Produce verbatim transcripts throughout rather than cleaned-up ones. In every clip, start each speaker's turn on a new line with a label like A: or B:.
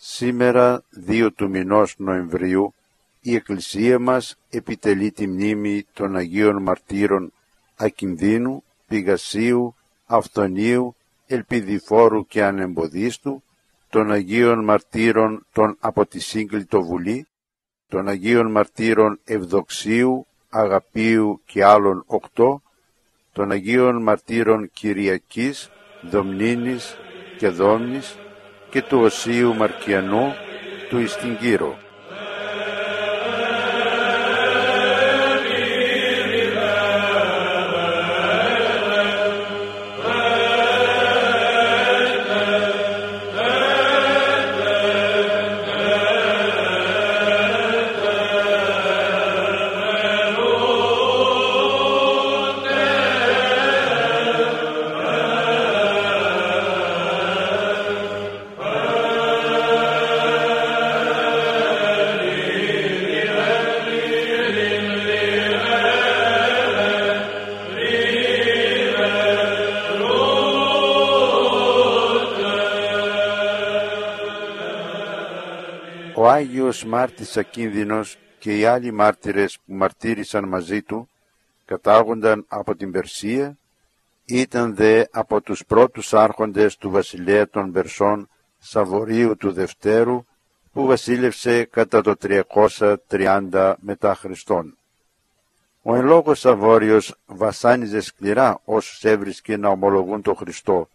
A: Σήμερα, δύο του μηνός Νοεμβρίου, η Εκκλησία μας επιτελεί τη μνήμη των Αγίων Μαρτύρων Ακινδύνου, Πηγασίου, Αυθονίου, Ελπιδηφόρου και Ανεμποδίστου, των Αγίων Μαρτύρων των από τη Σύγκλιτο Βουλή, των Αγίων Μαρτύρων Ευδοξίου, Αγαπίου και άλλων οκτώ, των Αγίων Μαρτύρων Κυριακής, Δομνήνης και Δόμνης και του Οσίου Μαρκιανού του Ιστιγκύρου. Ο Άγιος Μάρτης Ακίνδυνος και οι άλλοι μάρτυρες που μαρτύρησαν μαζί του κατάγονταν από την Περσία, ήταν δε από τους πρώτους άρχοντες του βασιλέα των Περσών Σαβωρίου του Δευτέρου, που βασίλευσε κατά το τριακόσια τριάντα μετά Χριστόν. Ο εν λόγω Σαβώριος βασάνιζε σκληρά όσους έβρισκε να ομολογούν τον Χριστό.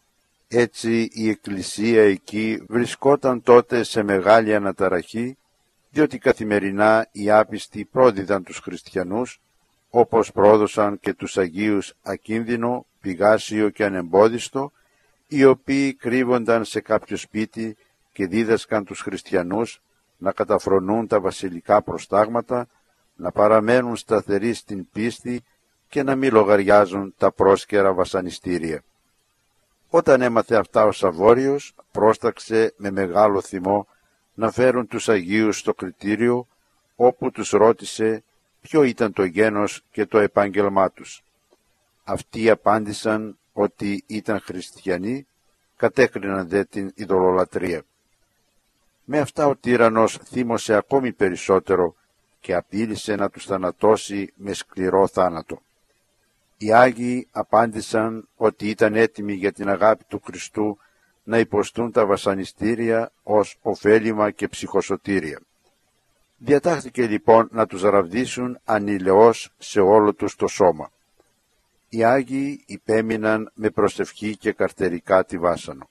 A: Έτσι η Εκκλησία εκεί βρισκόταν τότε σε μεγάλη αναταραχή, διότι καθημερινά οι άπιστοι πρόδιδαν τους χριστιανούς, όπως πρόδωσαν και τους Αγίους Ακίνδυνο, Πηγάσιο και Ανεμπόδιστο, οι οποίοι κρύβονταν σε κάποιο σπίτι και δίδασκαν τους χριστιανούς να καταφρονούν τα βασιλικά προστάγματα, να παραμένουν σταθεροί στην πίστη και να μην λογαριάζουν τα πρόσκαιρα βασανιστήρια. Όταν έμαθε αυτά ο Σαβώριος, πρόσταξε με μεγάλο θυμό να φέρουν τους Αγίους στο κριτήριο, όπου τους ρώτησε ποιο ήταν το γένος και το επάγγελμά τους. Αυτοί απάντησαν ότι ήταν χριστιανοί, κατέκριναν δε την ειδωλολατρία. Με αυτά ο τύραννος θύμωσε ακόμη περισσότερο και απείλησε να τους θανατώσει με σκληρό θάνατο. Οι Άγιοι απάντησαν ότι ήταν έτοιμοι για την αγάπη του Χριστού να υποστούν τα βασανιστήρια ως ωφέλιμα και ψυχοσωτήρια. Διατάχθηκε λοιπόν να τους ραβδίσουν ανηλαιώς σε όλο τους το σώμα. Οι Άγιοι υπέμειναν με προσευχή και καρτερικά τη βάσανο.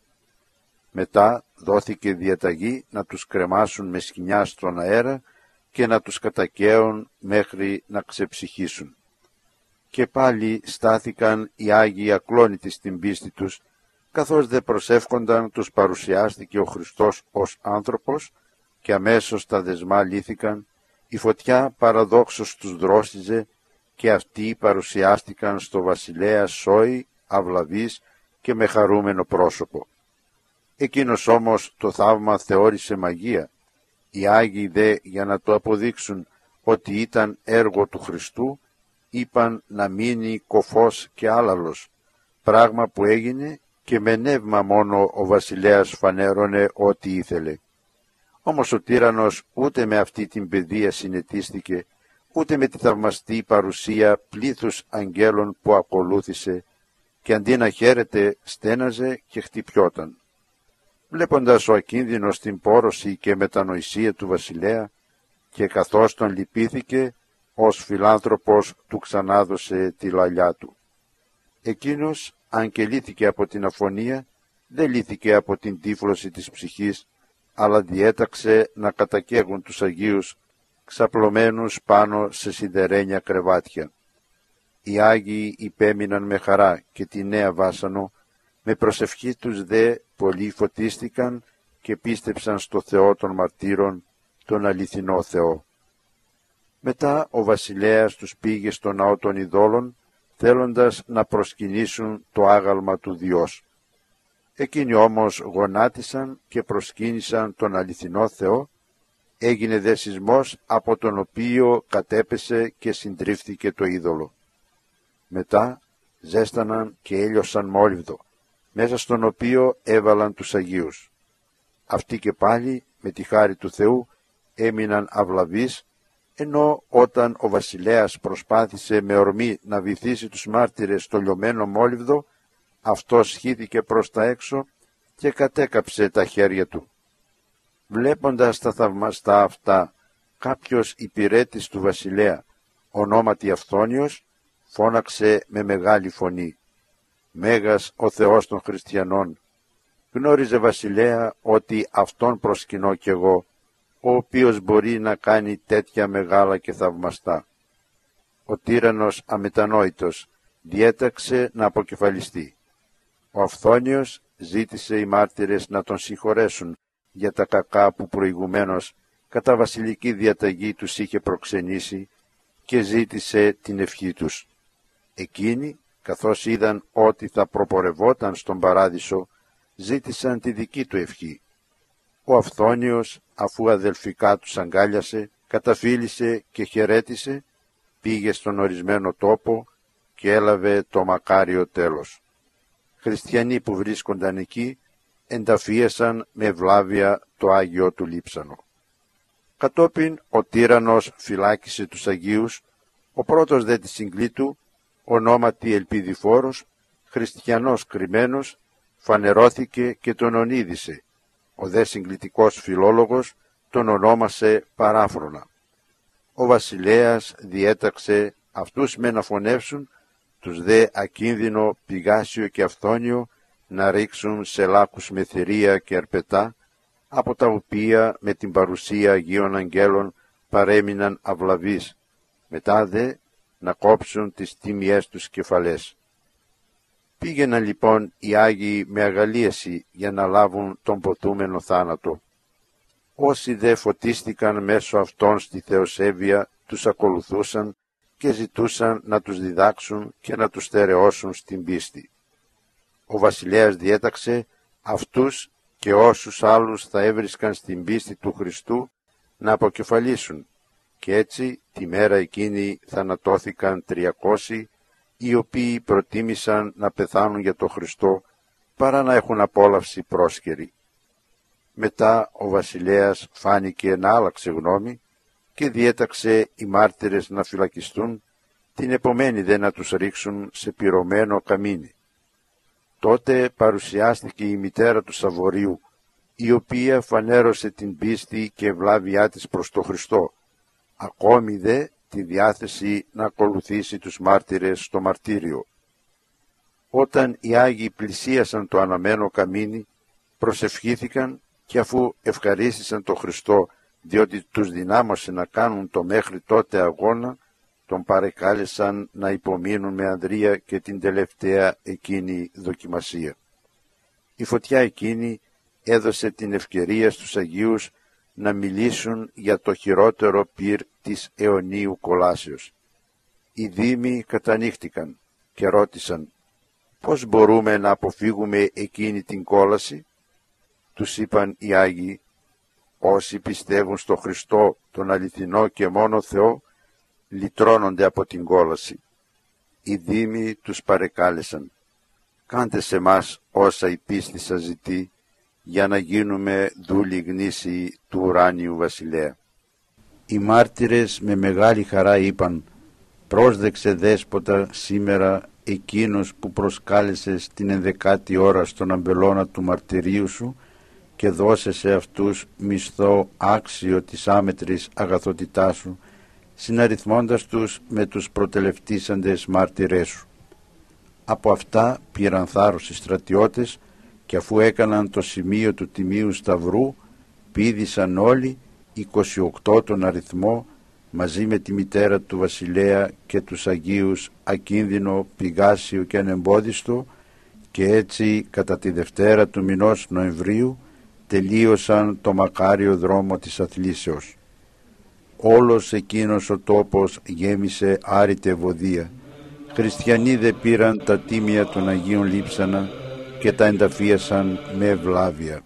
A: Μετά δόθηκε διαταγή να τους κρεμάσουν με σκοινιά στον αέρα και να τους κατακαίουν μέχρι να ξεψυχήσουν. Και πάλι στάθηκαν οι Άγιοι ακλόνητοι στην πίστη τους, καθώς δε προσεύχονταν τους παρουσιάστηκε ο Χριστός ως άνθρωπος και αμέσως τα δεσμά λύθηκαν, η φωτιά παραδόξως τους δρόσιζε και αυτοί παρουσιάστηκαν στο βασιλέα σόι, αυλαβής και με χαρούμενο πρόσωπο. Εκείνος όμως το θαύμα θεώρησε μαγεία. Οι Άγιοι δε για να το αποδείξουν ότι ήταν έργο του Χριστού, είπαν να μείνει κοφός και άλαλος, πράγμα που έγινε και με νεύμα μόνο ο βασιλέας φανέρωνε ό,τι ήθελε. Όμως ο τύραννος ούτε με αυτή την παιδεία συνετίστηκε, ούτε με τη θαυμαστή παρουσία πλήθους αγγέλων που ακολούθησε, και αντί να χαίρεται στέναζε και χτυπιόταν. Βλέποντας ο Ακίνδυνος την πόρωση και μετανοησία του βασιλέα, και καθώς τον λυπήθηκε, ως φιλάνθρωπος του ξανάδωσε τη λαλιά του. Εκείνος, αν και λύθηκε από την αφωνία, δεν λύθηκε από την τύφλωση της ψυχής, αλλά διέταξε να κατακαίγουν τους Αγίους ξαπλωμένους πάνω σε σιδερένια κρεβάτια. Οι Άγιοι υπέμειναν με χαρά και τη νέα βάσανο, με προσευχή τους δε πολλοί φωτίστηκαν και πίστεψαν στο Θεό των μαρτύρων, τον αληθινό Θεό. Μετά ο βασιλέας τους πήγε στο ναό των ειδόλων, θέλοντας να προσκυνήσουν το άγαλμα του Διός. Εκείνοι όμως γονάτισαν και προσκύνησαν τον αληθινό Θεό, έγινε δε σεισμός από τον οποίο κατέπεσε και συντρίφθηκε το είδωλο. Μετά ζέσταναν και έλειωσαν μόλιβδο, μέσα στον οποίο έβαλαν τους Αγίους. αυτοί και πάλι με τη χάρη του Θεού έμειναν αυλαβείς, ενώ όταν ο βασιλέας προσπάθησε με ορμή να βυθίσει τους μάρτυρες στο λιωμένο μόλιβδο, αυτός σχήθηκε προς τα έξω και κατέκαψε τα χέρια του. Βλέποντας τα θαυμαστά αυτά, κάποιος υπηρέτης του βασιλέα, ονόματι Αυθόνιος, φώναξε με μεγάλη φωνή: «Μέγας ο Θεός των χριστιανών, γνώριζε βασιλέα ότι αυτόν προσκυνώ κι εγώ, ο οποίος μπορεί να κάνει τέτοια μεγάλα και θαυμαστά». Ο τύραννος αμετανόητος διέταξε να αποκεφαλιστεί. Ο Αυθόνιος ζήτησε οι μάρτυρες να τον συγχωρέσουν για τα κακά που προηγουμένως κατά βασιλική διαταγή τους είχε προξενήσει και ζήτησε την ευχή τους. Εκείνοι, καθώς είδαν ότι θα προπορευόταν στον παράδεισο, ζήτησαν τη δική του ευχή. Ο Αυθόνιος, αφού αδελφικά τους αγκάλιασε, καταφίλησε και χαιρέτησε, πήγε στον ορισμένο τόπο και έλαβε το μακάριο τέλος. Χριστιανοί που βρίσκονταν εκεί ενταφίασαν με ευλάβεια το Άγιο του λείψανο. Κατόπιν ο τύραννος φυλάκισε τους Αγίους, ο πρώτος δε της συγκλήτου, ονόματι Ελπιδηφόρος, χριστιανός κρυμμένος, φανερώθηκε και τον ονείδησε. Ο δε συγκλητικός φιλόλογος τον ονόμασε Παράφρονα. Ο βασιλέας διέταξε αυτούς με να φωνεύσουν, τους δε ακίνδυνο Πηγάσιο και Αυθόνιο να ρίξουν σε λάκους με θηρία και αρπετά, από τα οποία με την παρουσία Αγίων Αγγέλων παρέμειναν αυλαβείς, μετά δε να κόψουν τις τίμιές τους κεφαλές. Πήγαιναν λοιπόν οι Άγιοι με αγαλίαση για να λάβουν τον ποθούμενο θάνατο. Όσοι δε φωτίστηκαν μέσω αυτών στη θεοσέβεια τους ακολουθούσαν και ζητούσαν να τους διδάξουν και να τους στερεώσουν στην πίστη. Ο βασιλέας διέταξε αυτούς και όσους άλλους θα έβρισκαν στην πίστη του Χριστού να αποκεφαλίσουν, και έτσι τη μέρα εκείνη θανατώθηκαν τριακόσιοι, οι οποίοι προτίμησαν να πεθάνουν για τον Χριστό παρά να έχουν απόλαυση πρόσχερη. Μετά ο βασιλέας φάνηκε να άλλαξε γνώμη και διέταξε οι μάρτυρες να φυλακιστούν, την επομένη δε να τους ρίξουν σε πυρωμένο καμίνι. Τότε παρουσιάστηκε η μητέρα του Σαβορίου, η οποία φανέρωσε την πίστη και ευλάβειά της προς τον Χριστό, ακόμη δε τη διάθεση να ακολουθήσει τους μάρτυρες στο μαρτύριο. Όταν οι Άγιοι πλησίασαν το αναμένο καμίνι, προσευχήθηκαν και αφού ευχαρίστησαν τον Χριστό διότι τους δυνάμωσε να κάνουν το μέχρι τότε αγώνα, τον παρεκάλεσαν να υπομείνουν με ανδρεία και την τελευταία εκείνη δοκιμασία. Η φωτιά εκείνη έδωσε την ευκαιρία στους Αγίους να μιλήσουν για το χειρότερο πυρ της αιωνίου κολάσεως. Οι δήμοι κατανοίχτηκαν και ρώτησαν: «Πώς μπορούμε να αποφύγουμε εκείνη την κόλαση?» Τους είπαν οι Άγιοι: «Όσοι πιστεύουν στο Χριστό, τον αληθινό και μόνο Θεό, λυτρώνονται από την κόλαση». Οι δήμοι τους παρεκάλεσαν: «Κάντε σε μας όσα η πίστη σας ζητεί, για να γίνουμε δούλοι γνήσιοι του ουράνιου βασιλέα». Οι μάρτυρες με μεγάλη χαρά είπαν: «Πρόσδεξε δέσποτα σήμερα εκείνος που προσκάλεσες την ενδεκάτη ώρα στον αμπελώνα του μαρτυρίου σου και δώσε σε αυτούς μισθό άξιο της άμετρης αγαθότητάς σου, συναριθμώντας τους με τους προτελευτήσαντες μάρτυρές σου». Από αυτά πήραν θάρρος οι στρατιώτες και αφού έκαναν το σημείο του Τιμίου Σταυρού, πήδησαν όλοι, είκοσι οκτώ τον αριθμό, μαζί με τη μητέρα του βασιλέα και τους Αγίους ακίνδυνο, πηγάσιο και ανεμπόδιστο, και έτσι κατά τη Δευτέρα του μηνός Νοεμβρίου τελείωσαν το μακάριο δρόμο της αθλήσεως. Όλος εκείνος ο τόπος γέμισε άρρητη ευωδία. Χριστιανοί δε πήραν τα τίμια των Αγίων λείψανα και τα ενταφίασαν με ευλάβεια.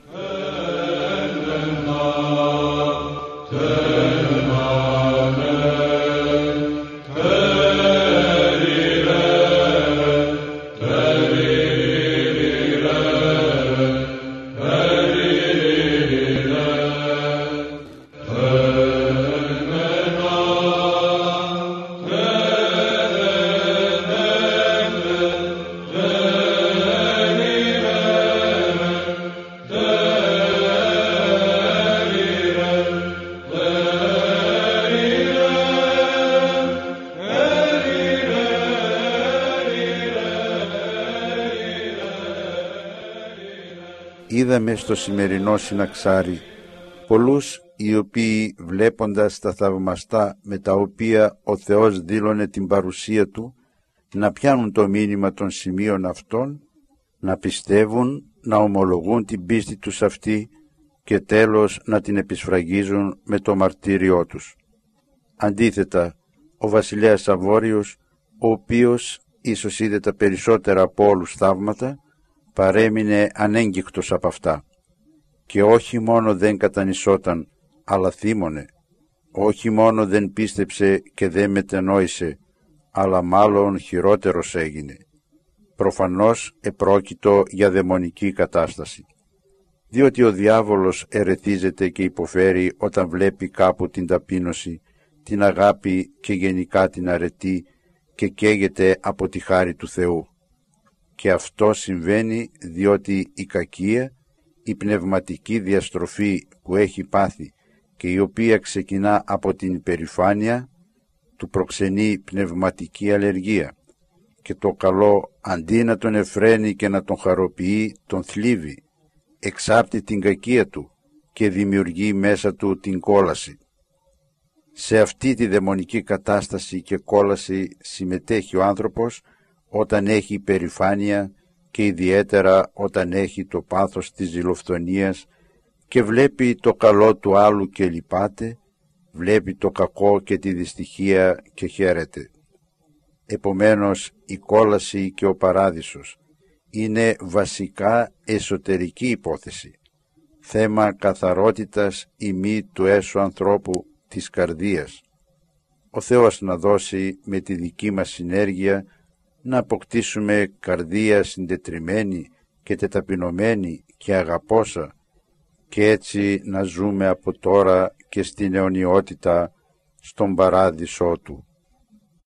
A: είδαμε στο σημερινό συναξάρι πολλούς οι οποίοι, βλέποντας τα θαυμαστά με τα οποία ο Θεός δήλωνε την παρουσία Του, να πιάνουν το μήνυμα των σημείων αυτών, να πιστεύουν, να ομολογούν την πίστη τους αυτή και τέλος να την επισφραγίζουν με το μαρτύριό τους. Αντίθετα, ο βασιλέας Αβόριος, ο οποίος ίσως είδε τα περισσότερα από όλους θαύματα, παρέμεινε ανέγκυκτος από αυτά. Και όχι μόνο δεν κατανισόταν, αλλά θύμωνε. Όχι μόνο δεν πίστεψε και δεν μετενόησε, αλλά μάλλον χειρότερος έγινε. Προφανώς επρόκειτο για δαιμονική κατάσταση. Διότι ο διάβολος ερεθίζεται και υποφέρει όταν βλέπει κάπου την ταπείνωση, την αγάπη και γενικά την αρετή και καίγεται από τη χάρη του Θεού. Και αυτό συμβαίνει διότι η κακία, η πνευματική διαστροφή που έχει πάθει και η οποία ξεκινά από την υπερηφάνεια, του προξενεί πνευματική αλλεργία και το καλό αντί να τον εφραίνει και να τον χαροποιεί, τον θλίβει, εξάπτει την κακία του και δημιουργεί μέσα του την κόλαση. Σε αυτή τη δαιμονική κατάσταση και κόλαση συμμετέχει ο άνθρωπος όταν έχει υπερηφάνεια και ιδιαίτερα όταν έχει το πάθος της ζηλοφθονίας και βλέπει το καλό του άλλου και λυπάται, βλέπει το κακό και τη δυστυχία και χαίρεται. Επομένως η κόλαση και ο παράδεισος είναι βασικά εσωτερική υπόθεση, θέμα καθαρότητας ή μη του έσω ανθρώπου της καρδίας. Ο Θεός να δώσει με τη δική μας συνέργεια να αποκτήσουμε καρδία συντετριμμένη και τεταπεινωμένη και αγαπώσα και έτσι να ζούμε από τώρα και στην αιωνιότητα στον παράδεισό Του.